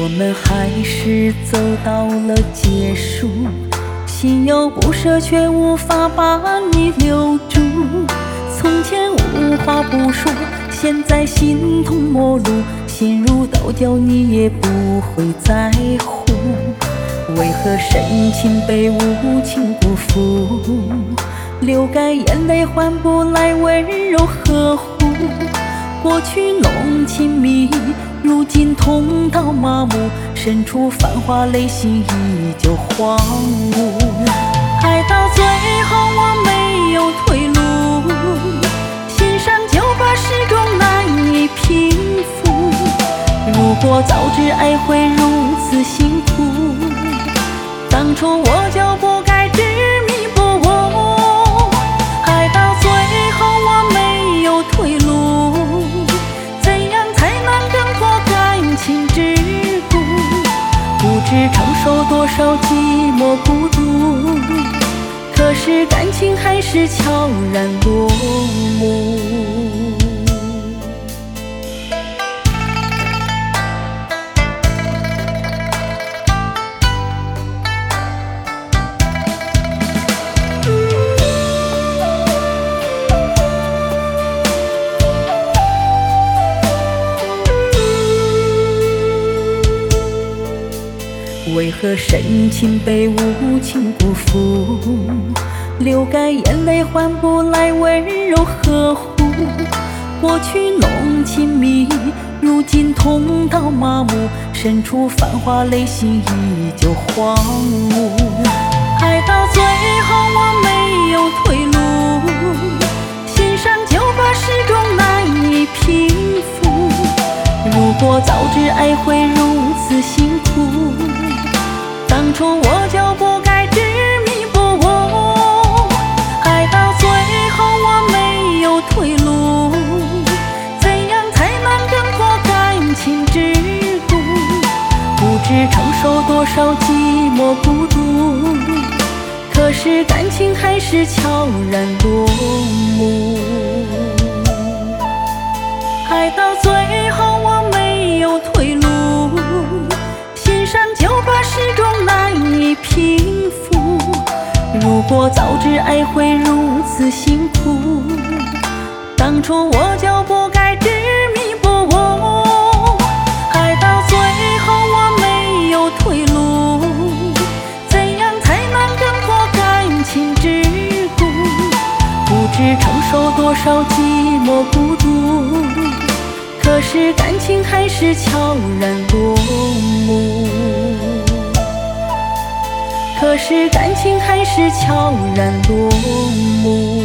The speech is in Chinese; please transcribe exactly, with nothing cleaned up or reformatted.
我们还是走到了结束，心有不舍却无法把你留住。从前无话不说，现在形同陌路，心如刀绞你也不会在乎。为何深情被无情辜负？流干眼泪换不来温柔呵护。过去浓情蜜意，如今痛到麻木，深处繁华泪心依旧荒芜。爱到最后我没有退路，心伤旧把始终难以平复。如果早知爱会如此辛苦，当初我就不该执迷不悟。爱到最后我没有退路，怎样才能挣脱感情桎梏？不知承受多少寂寞孤独，可是感情还是悄然落幕。为何深情被无情辜负？流干眼泪换不来温柔呵护。过去浓情蜜意，如今痛到麻木，深处繁华泪心依旧荒芜。爱到最后我没有退路，心伤旧把始终难以平复。如果早知爱会如此辛苦，当初我就不该执迷不悟。爱到最后我没有退路，怎样才能挣脱感情桎梏？不知承受多少寂寞孤独，可是感情还是悄然落幕。爱到最后我没有退路，心伤旧把始终难以平复。如果早知爱会如此辛苦，当初我就不该执迷不悟。爱到最后我没有退路，怎样才能挣脱感情桎梏？不知承受多少寂寞孤独，可是感情还是悄然落幕。可是感情还是悄然落幕。